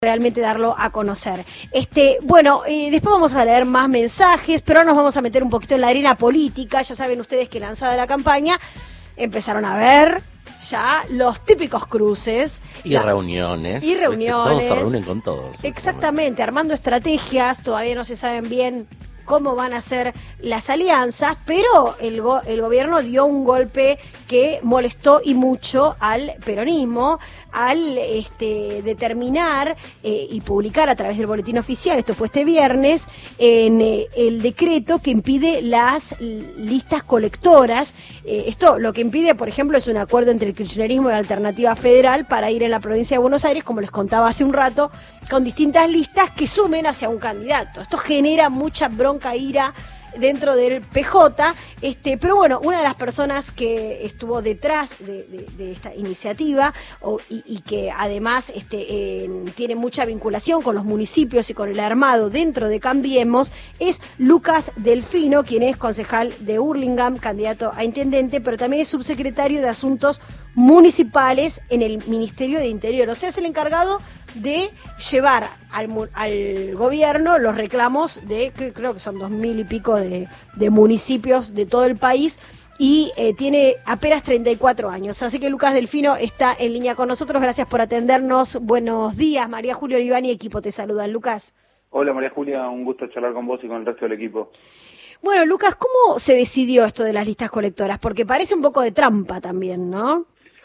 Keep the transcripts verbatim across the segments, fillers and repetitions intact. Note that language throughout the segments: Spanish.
realmente darlo a conocer. Este, bueno, eh, después vamos a leer más mensajes, pero ahora nos vamos a meter un poquito en la arena política. Ya saben ustedes que lanzada la campaña, empezaron a ver ya los típicos cruces. Y la, reuniones. Y reuniones. Todos se reúnen con todos. Exactamente, armando estrategias, todavía no se saben bien cómo van a ser las alianzas, pero el, go el gobierno dio un golpe que molestó y mucho al peronismo, al este, determinar eh, y publicar a través del boletín oficial, esto fue este viernes, en eh, el decreto que impide las listas colectoras. Eh, esto lo que impide, por ejemplo, es un acuerdo entre el kirchnerismo y la Alternativa Federal para ir en la provincia de Buenos Aires, como les contaba hace un rato, con distintas listas que sumen hacia un candidato. Esto genera mucha bronca, ira dentro del P J, este, pero bueno, una de las personas que estuvo detrás de, de, de esta iniciativa o, y, y que además este, eh, tiene mucha vinculación con los municipios y con el armado dentro de Cambiemos es Lucas Delfino, quien es concejal de Hurlingham, candidato a intendente, pero también es subsecretario de Asuntos Municipales en el Ministerio de Interior, o sea, es el encargado de llevar al, al gobierno los reclamos de, creo que son dos mil y pico de, de municipios de todo el país, y eh, tiene apenas treinta y cuatro años. Así que Lucas Delfino está en línea con nosotros. Gracias por atendernos. Buenos días. María Julia Olivani y equipo te saludan. Lucas. Hola María Julia, un gusto charlar con vos y con el resto del equipo. Bueno, Lucas, ¿cómo se decidió esto de las listas colectoras? Porque parece un poco de trampa también, ¿no?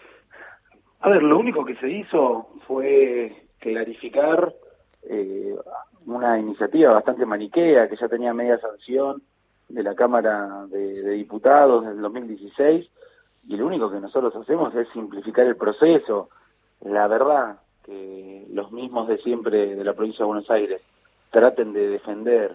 A ver, lo único que se hizo fue clarificar eh, una iniciativa bastante maniquea que ya tenía media sanción de la Cámara de, de Diputados en el dos mil dieciséis, y lo único que nosotros hacemos es simplificar el proceso. La verdad que los mismos de siempre de la provincia de Buenos Aires traten de defender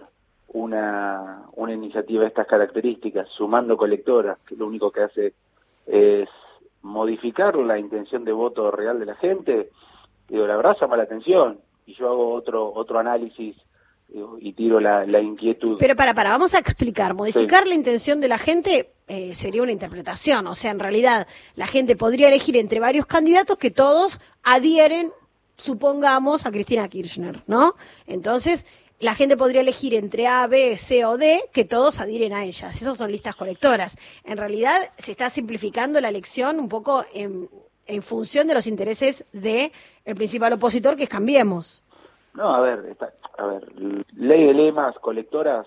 una, una iniciativa de estas características sumando colectoras, que lo único que hace es modificar la intención de voto real de la gente. Digo, la verdad llama la atención, y yo hago otro otro análisis digo, y tiro la, la inquietud. Pero para, para, vamos a explicar. Modificar sí. la intención de la gente eh, sería una interpretación. O sea, en realidad, la gente podría elegir entre varios candidatos que todos adhieren, supongamos, a Cristina Kirchner, ¿no? Entonces, la gente podría elegir entre A, B, C o D, que todos adhieren a ellas. Esas son listas colectoras. En realidad, se está simplificando la elección un poco en, en función de los intereses de el principal opositor, que es Cambiemos. No, a ver, está, a ver, ley de lemas, colectoras,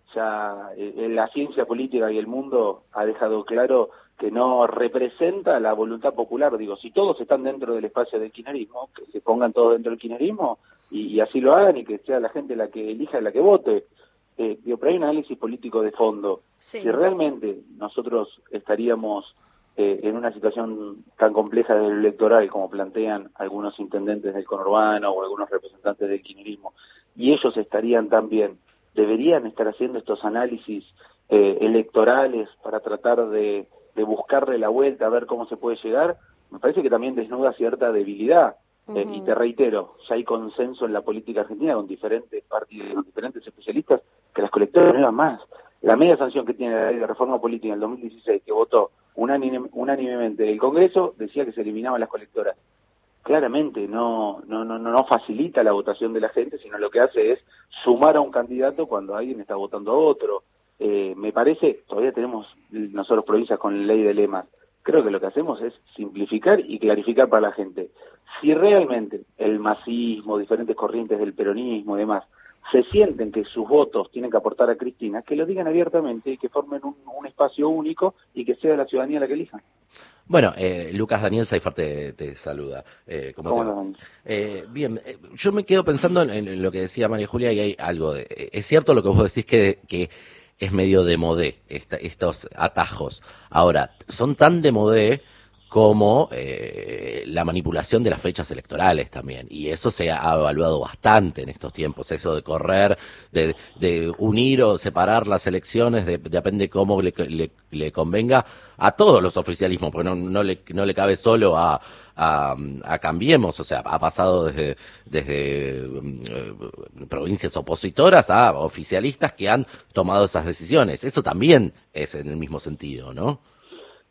ya eh, la ciencia política y el mundo ha dejado claro que no representa la voluntad popular. Digo, si todos están dentro del espacio del kirchnerismo, que se pongan todos dentro del kirchnerismo y, y así lo hagan, y que sea la gente la que elija y la que vote. Eh, digo, pero hay un análisis político de fondo. Sí. Si realmente nosotros estaríamos Eh, en una situación tan compleja del electoral como plantean algunos intendentes del conurbano o algunos representantes del kirchnerismo, y ellos estarían también, deberían estar haciendo estos análisis eh, electorales para tratar de, de buscarle la vuelta, a ver cómo se puede llegar. Me parece que también desnuda cierta debilidad. Uh-huh. eh, y te reitero, ya hay consenso en la política argentina con diferentes partidos, con diferentes especialistas, que las colectoras no iban más. La media sanción que tiene la ley de reforma política en el dos mil dieciséis, que votó unánime, unánimemente el Congreso, decía que se eliminaban las colectoras. Claramente no, no, no, no facilita la votación de la gente, sino lo que hace es sumar a un candidato cuando alguien está votando a otro. Eh, me parece, todavía tenemos nosotros provincias con ley de lemas. Creo que lo que hacemos es simplificar y clarificar para la gente. Si realmente el masismo, diferentes corrientes del peronismo y demás, se sienten que sus votos tienen que aportar a Cristina, que lo digan abiertamente y que formen un, un espacio único y que sea la ciudadanía la que elija. Bueno, eh, Lucas, Daniel Seifert te, te saluda. Eh, ¿cómo ¿Cómo te va? Eh, bien, eh, yo me quedo pensando en, en lo que decía María Julia, y hay algo. De, eh, es cierto lo que vos decís, que, que es medio de modé esta, estos atajos. Ahora, son tan de modé como eh, la manipulación de las fechas electorales también, y eso se ha evaluado bastante en estos tiempos, eso de correr, de, de unir o separar las elecciones, de, depende cómo le, le, le convenga a todos los oficialismos, porque no, no, le, no le cabe solo a, a, a Cambiemos, o sea, ha pasado desde, desde eh, provincias opositoras a oficialistas que han tomado esas decisiones, eso también es en el mismo sentido, ¿no?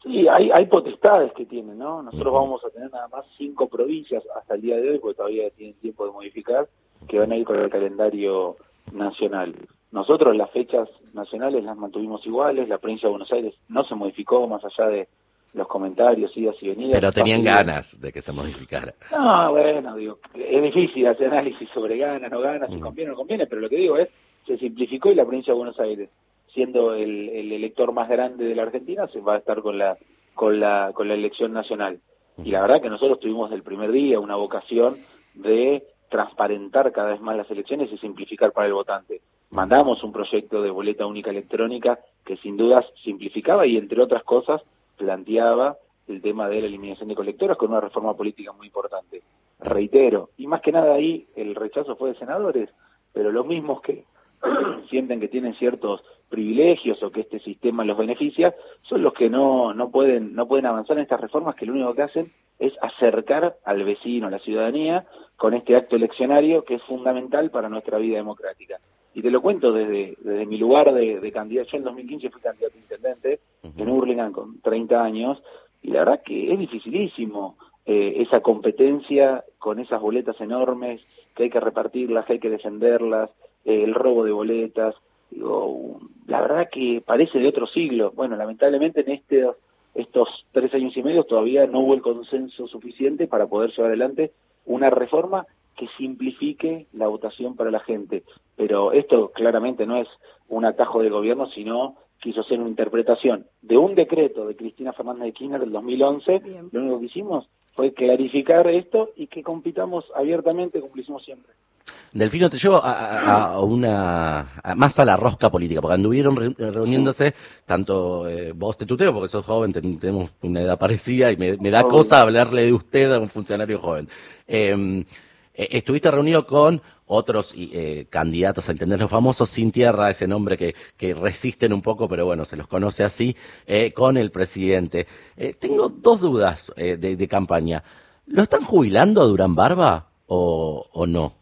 Sí, hay, hay potestades que tienen, ¿no? Nosotros vamos a tener nada más cinco provincias hasta el día de hoy, porque todavía tienen tiempo de modificar, que van a ir con el calendario nacional. Nosotros las fechas nacionales las mantuvimos iguales, la provincia de Buenos Aires no se modificó más allá de los comentarios, idas y venidas. Pero tenían ganas de que se modificara. No, bueno, digo, es difícil hacer análisis sobre ganas, no ganas, si conviene o no conviene, pero lo que digo es, se simplificó y la provincia de Buenos Aires, siendo el, el elector más grande de la Argentina, se va a estar con la con la con la elección nacional. Y la verdad que nosotros tuvimos desde el primer día una vocación de transparentar cada vez más las elecciones y simplificar para el votante. Mandamos un proyecto de boleta única electrónica que sin dudas simplificaba y entre otras cosas planteaba el tema de la eliminación de colectoras con una reforma política muy importante. Reitero, y más que nada ahí el rechazo fue de senadores, pero los mismos que sienten que tienen ciertos privilegios o que este sistema los beneficia, son los que no no pueden no pueden avanzar en estas reformas que lo único que hacen es acercar al vecino, a la ciudadanía, con este acto eleccionario que es fundamental para nuestra vida democrática. Y te lo cuento desde, desde mi lugar de, de candidato. Yo en dos mil quince fui candidato a intendente en Hurlingham con treinta años, y la verdad que es dificilísimo eh, esa competencia con esas boletas enormes, que hay que repartirlas, que hay que defenderlas, eh, el robo de boletas. Digo, la verdad que parece de otro siglo. Bueno, lamentablemente en este, estos tres años y medio todavía no hubo el consenso suficiente para poder llevar adelante una reforma que simplifique la votación para la gente. Pero esto claramente no es un atajo del gobierno, sino quiso ser una interpretación de un decreto de Cristina Fernández de Kirchner del dos mil once. Bien. Lo único que hicimos fue clarificar esto y que compitamos abiertamente como lo hicimos siempre. Delfino, te llevo a, a, a una a, más a la rosca política, porque anduvieron re, reuniéndose tanto eh, vos te tuteo, porque sos joven, ten, tenemos una edad parecida y me, me da oh. cosa hablarle de usted a un funcionario joven. Eh, eh, estuviste reunido con otros eh, candidatos a intendentes famosos, sin tierra, ese nombre que, que resisten un poco, pero bueno, se los conoce así, eh, con el presidente. Eh, tengo dos dudas eh, de, de campaña. ¿Lo están jubilando a Durán Barba o, o no?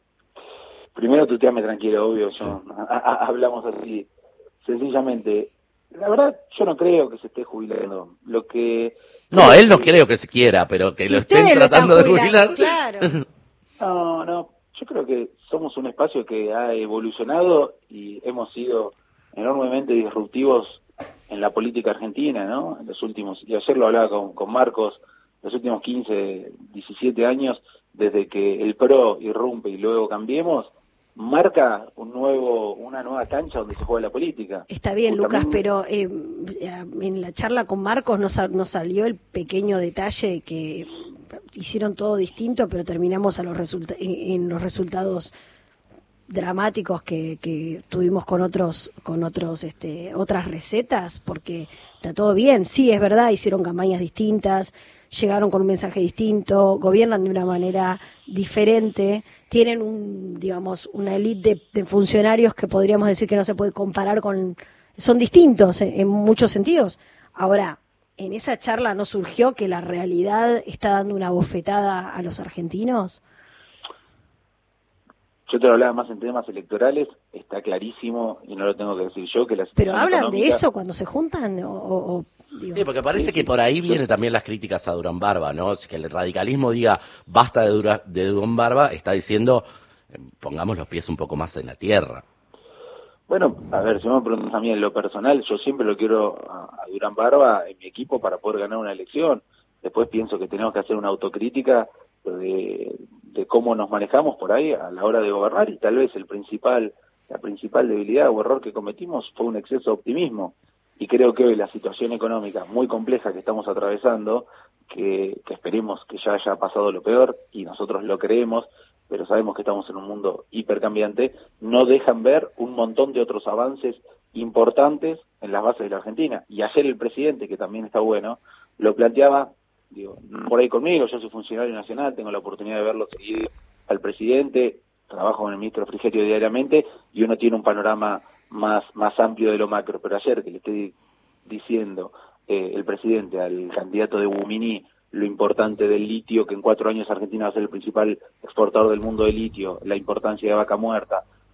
Primero tuteame tranquilo, obvio, yo, sí. a, a, hablamos así, sencillamente. La verdad, yo no creo que se esté jubilando. Lo que No, él no que... creo que se quiera, pero que si lo estén tratando lo de jubilar. Claro. No, no, yo creo que somos un espacio que ha evolucionado y hemos sido enormemente disruptivos en la política argentina, ¿no? En los últimos, y ayer lo hablaba con, con Marcos, los últimos quince, diecisiete años, desde que el P R O irrumpe y luego Cambiemos, marca un nuevo una nueva cancha donde se juega la política. Está bien, Lucas, pero eh, en la charla con Marcos nos, nos salió el pequeño detalle que hicieron todo distinto, pero terminamos a los resulta en los resultados dramáticos que, que tuvimos con otros con otros este otras recetas, porque está todo bien, sí, es verdad, hicieron campañas distintas, llegaron con un mensaje distinto, gobiernan de una manera diferente, tienen un, digamos, una élite de, de funcionarios que podríamos decir que no se puede comparar con, son distintos en, en muchos sentidos. Ahora, en esa charla no surgió que la realidad está dando una bofetada a los argentinos. Yo te lo hablaba más en temas electorales, está clarísimo, y no lo tengo que decir yo, que la ¿Pero hablan económica... de eso cuando se juntan? O, o, digo... Sí, porque parece que por ahí vienen también las críticas a Durán Barba, ¿no? Que el radicalismo diga basta de, Dura, de Durán Barba, está diciendo pongamos los pies un poco más en la tierra. Bueno, a ver, si me preguntas a mí en lo personal, yo siempre lo quiero a, a Durán Barba en mi equipo para poder ganar una elección. Después pienso que tenemos que hacer una autocrítica de, de cómo nos manejamos por ahí a la hora de gobernar, y tal vez el principal la principal debilidad o error que cometimos fue un exceso de optimismo, y creo que hoy la situación económica muy compleja que estamos atravesando, que, que esperemos que ya haya pasado lo peor, y nosotros lo creemos, pero sabemos que estamos en un mundo hipercambiante, no dejan ver un montón de otros avances importantes en las bases de la Argentina. Y ayer el presidente, que también está bueno, lo planteaba, digo, por ahí conmigo, yo soy funcionario nacional, tengo la oportunidad de verlo seguir al presidente, trabajo con el ministro Frigerio diariamente, y uno tiene un panorama más, más amplio de lo macro. Pero ayer que le estoy diciendo eh, el presidente al candidato de Bumini lo importante del litio, que en cuatro años Argentina va a ser el principal exportador del mundo de litio, la importancia de Vaca Muerta,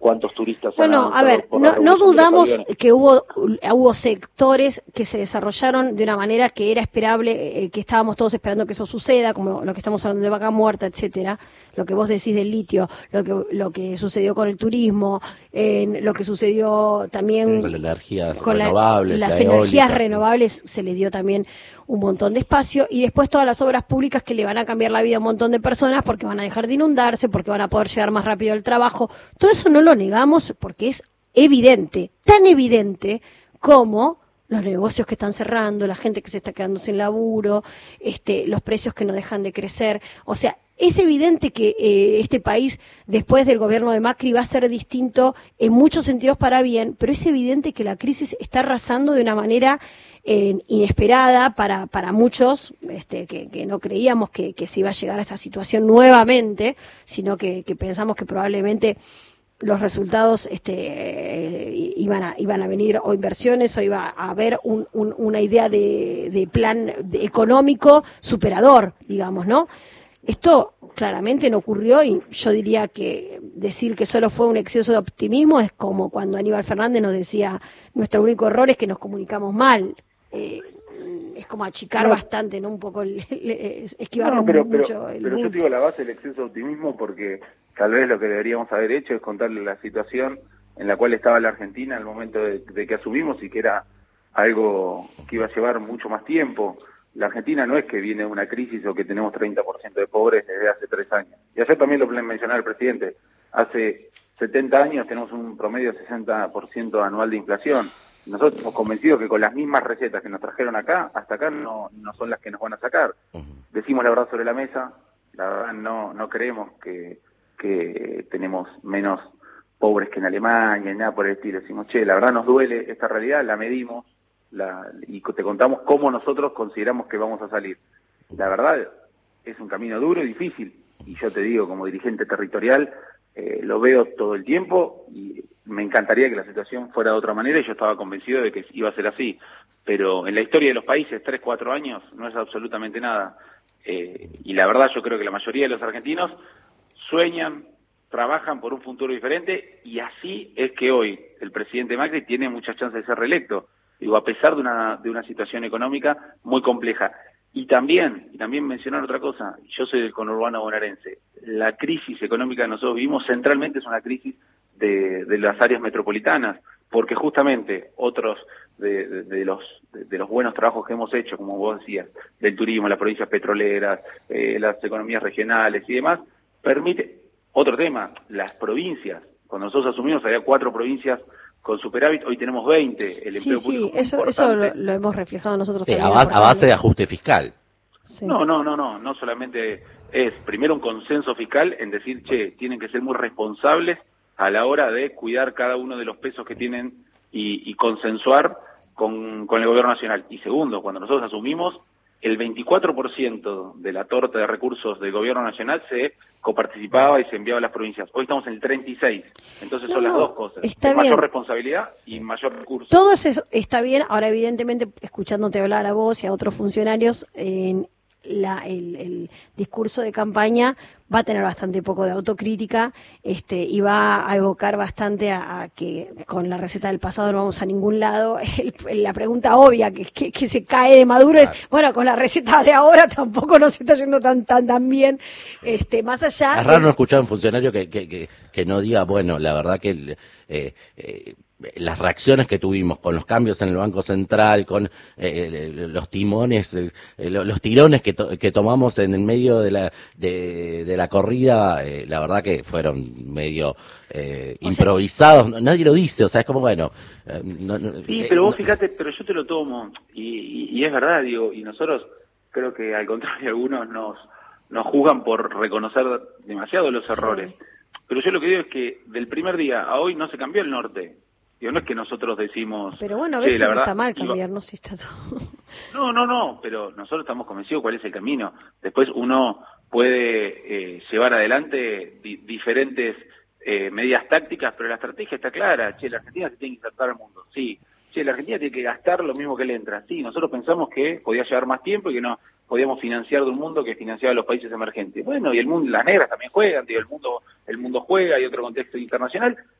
cuántos turistas bueno, a ver, no, no dudamos que hubo hubo sectores que se desarrollaron de una manera que era esperable, eh, que estábamos todos esperando que eso suceda, como lo que estamos hablando de Vaca Muerta, etcétera, lo que vos decís del litio, lo que lo que sucedió con el turismo, eh, lo que sucedió también con las energías con renovables, la, las la energías eólica. renovables, se le dio también un montón de espacio, y después todas las obras públicas que le van a cambiar la vida a un montón de personas porque van a dejar de inundarse, porque van a poder llegar más rápido al trabajo. Todo eso no lo negamos porque es evidente, tan evidente como los negocios que están cerrando, la gente que se está quedando sin laburo, este, los precios que no dejan de crecer. O sea, es evidente que eh, este país, después del gobierno de Macri, va a ser distinto en muchos sentidos para bien, pero es evidente que la crisis está arrasando de una manera eh, inesperada para, para muchos, este, que, que no creíamos que, que se iba a llegar a esta situación nuevamente, sino que, que pensamos que probablemente los resultados este, eh, iban a iban a venir, o inversiones, o iba a haber un, un, una idea de, de plan de económico superador, digamos, ¿no? Esto claramente no ocurrió, y yo diría que decir que solo fue un exceso de optimismo es como cuando Aníbal Fernández nos decía: nuestro único error es que nos comunicamos mal. Eh, es como achicar no. bastante, ¿no? Un poco el, el, el, esquivar no, pero, mucho pero, el pero yo te digo la base del exceso de optimismo, porque tal vez lo que deberíamos haber hecho es contarle la situación en la cual estaba la Argentina al momento de, de que asumimos, y que era algo que iba a llevar mucho más tiempo. La Argentina no es que viene de una crisis o que tenemos treinta por ciento de pobres desde hace tres años. Y ayer también lo mencionaba el presidente. Hace setenta años tenemos un promedio de sesenta por ciento anual de inflación. Nosotros estamos convencidos que con las mismas recetas que nos trajeron acá, hasta acá no, no son las que nos van a sacar. Decimos la verdad sobre la mesa, la verdad no, no creemos que, que tenemos menos pobres que en Alemania y nada por el estilo. Decimos, che, la verdad nos duele esta realidad, la medimos, La, y te contamos cómo nosotros consideramos que vamos a salir. La verdad es un camino duro y difícil, y yo te digo, como dirigente territorial, eh, lo veo todo el tiempo, y me encantaría que la situación fuera de otra manera, y yo estaba convencido de que iba a ser así, pero en la historia de los países, tres, cuatro años no es absolutamente nada, eh, y la verdad yo creo que la mayoría de los argentinos sueñan, trabajan por un futuro diferente, y así es que hoy el presidente Macri tiene muchas chances de ser reelecto. Digo, a pesar de una de una situación económica muy compleja. Y también, y también mencionar otra cosa, yo soy del conurbano bonaerense, la crisis económica que nosotros vivimos centralmente es una crisis de, de las áreas metropolitanas, porque justamente otros de, de, de los de, de los buenos trabajos que hemos hecho, como vos decías, del turismo, las provincias petroleras, eh, las economías regionales y demás, permite, otro tema, las provincias, cuando nosotros asumimos había cuatro provincias con superávit, hoy tenemos veinte, el sí, empleo sí, público Sí, eso, eso lo, lo hemos reflejado nosotros sí, también. A base, a base de ajuste fiscal. Sí. No, no, no, no, no solamente es primero un consenso fiscal en decir, che, tienen que ser muy responsables a la hora de cuidar cada uno de los pesos que tienen y, y consensuar con, con el gobierno nacional. Y segundo, cuando nosotros asumimos, el veinticuatro por ciento de la torta de recursos del gobierno nacional se coparticipaba y se enviaba a las provincias. Hoy estamos en el treinta y seis. Entonces son no, las dos cosas. Está mayor bien. responsabilidad y mayor recurso. Todo eso está bien. Ahora, evidentemente, escuchándote hablar a vos y a otros funcionarios, en la, el, el discurso de campaña va a tener bastante poco de autocrítica, este, y va a evocar bastante a, a que con la receta del pasado no vamos a ningún lado. El, la pregunta obvia que, que, que se cae de Maduro claro. es, bueno, con la receta de ahora tampoco nos está yendo tan tan tan bien. Este, más allá. Es raro no escuchar a un funcionario que, que, que, que no diga, bueno, la verdad que eh, eh, las reacciones que tuvimos con los cambios en el Banco Central, con eh, los timones, eh, los tirones que, to que tomamos en el medio de la de, de la corrida, eh, la verdad que fueron medio eh, improvisados, sea, nadie lo dice, o sea, es como, bueno... Eh, no, no, sí, eh, pero vos no, fíjate, pero yo te lo tomo, y, y, y es verdad, digo, y nosotros creo que al contrario, algunos nos, nos juzgan por reconocer demasiado los errores, sí. Pero yo lo que digo es que del primer día a hoy no se cambió el norte. Digo, no es que nosotros decimos... Pero bueno, a veces la no verdad, está mal iba... cambiar, no sé si está todo... No, no, no, pero nosotros estamos convencidos cuál es el camino. Después uno puede eh, llevar adelante di diferentes eh, medidas tácticas, pero la estrategia está clara. Che, la Argentina se tiene que insertar al mundo, sí. Che, la Argentina tiene que gastar lo mismo que le entra, sí. Nosotros pensamos que podía llevar más tiempo y que no podíamos financiar de un mundo que financiaba a los países emergentes. Bueno, y el mundo, las negras también juegan, digo, el mundo, el mundo juega, hay otro contexto internacional,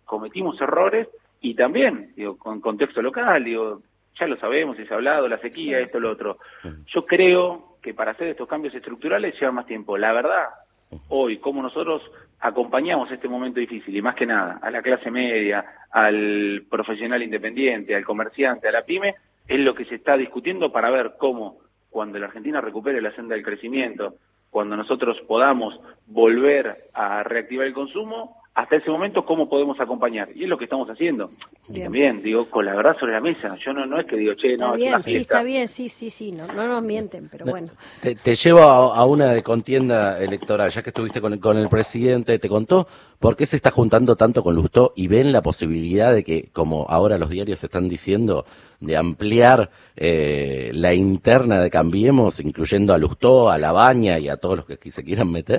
cometimos errores y también, digo, con contexto local, digo, ya lo sabemos, y se ha hablado, la sequía, sí. esto, lo otro. Yo creo que para hacer estos cambios estructurales lleva más tiempo. La verdad, hoy, como nosotros acompañamos este momento difícil, y más que nada, a la clase media, al profesional independiente, al comerciante, a la pyme, es lo que se está discutiendo para ver cómo, cuando la Argentina recupere la senda del crecimiento, cuando nosotros podamos volver a reactivar el consumo, hasta ese momento, ¿cómo podemos acompañar? Y es lo que estamos haciendo. Bien. Y también, digo, con la verdad sobre la mesa. Yo no, no es que digo, che, está no, bien, es una sí, fiesta. está bien, sí, sí, sí, no, no nos mienten, pero no, bueno. Te, te llevo a, a una de contienda electoral, ya que estuviste con, con el presidente, ¿te contó por qué se está juntando tanto con Lustó y ven la posibilidad de que, como ahora los diarios están diciendo, de ampliar eh, la interna de Cambiemos, incluyendo a Lustó, a Labaña y a todos los que aquí se quieran meter?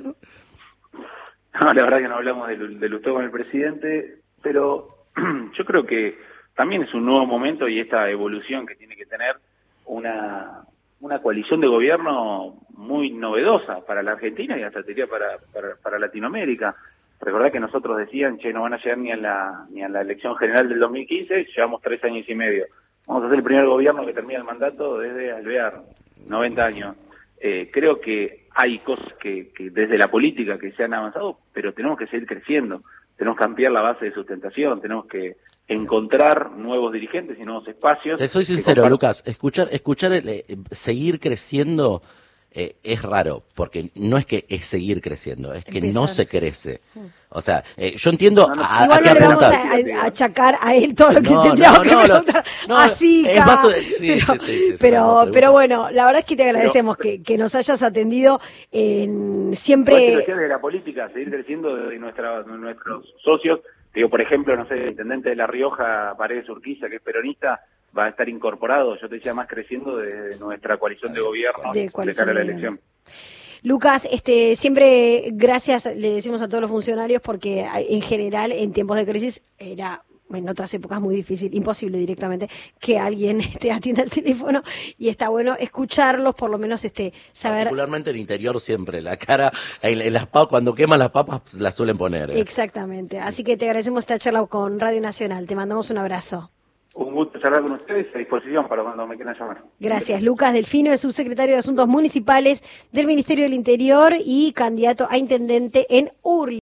No, la verdad que no hablamos de, de Lustó con el presidente, pero yo creo que también es un nuevo momento y esta evolución que tiene que tener una, una coalición de gobierno muy novedosa para la Argentina y hasta diría para, para, para Latinoamérica. Recordad que nosotros decían, che, no van a llegar ni a la, ni a la elección general del dos mil quince, llevamos tres años y medio. Vamos a ser el primer gobierno que termina el mandato desde Alvear, noventa años. Eh, creo que hay cosas que, que desde la política que se han avanzado, pero tenemos que seguir creciendo, tenemos que ampliar la base de sustentación, tenemos que encontrar nuevos dirigentes y nuevos espacios. Te soy sincero, Lucas, escuchar, escuchar el, eh, seguir creciendo eh, es raro, porque no es que es seguir creciendo, es que Empezar. no se crece. O sea, eh, yo entiendo... No, no, a, igual a no le vamos a, a achacar a él todo lo que no, tendríamos no, que no, preguntar. No, Así, es más, sí, pero, sí, sí, sí, pero, pero bueno, la verdad es que te agradecemos pero, que, que nos hayas atendido en siempre... de la política, seguir creciendo de, nuestra, de nuestros socios. Digo, por ejemplo, no sé, el intendente de La Rioja, Paredes Urquiza, que es peronista, va a estar incorporado, yo te decía, más creciendo de nuestra coalición de gobierno de, de cara a la elección. Lucas, este, siempre gracias le decimos a todos los funcionarios porque en general en tiempos de crisis era, en otras épocas muy difícil, imposible directamente que alguien te atienda el teléfono y está bueno escucharlos, por lo menos este saber. Particularmente en el interior siempre, la cara, en, en las papas, cuando queman las papas pues, las suelen poner. ¿eh? Exactamente, así que te agradecemos esta charla con Radio Nacional, te mandamos un abrazo. Un gusto charlar con ustedes, a disposición para cuando me quieran llamar. Gracias. Lucas Delfino es subsecretario de Asuntos Municipales del Ministerio del Interior y candidato a intendente en Urli.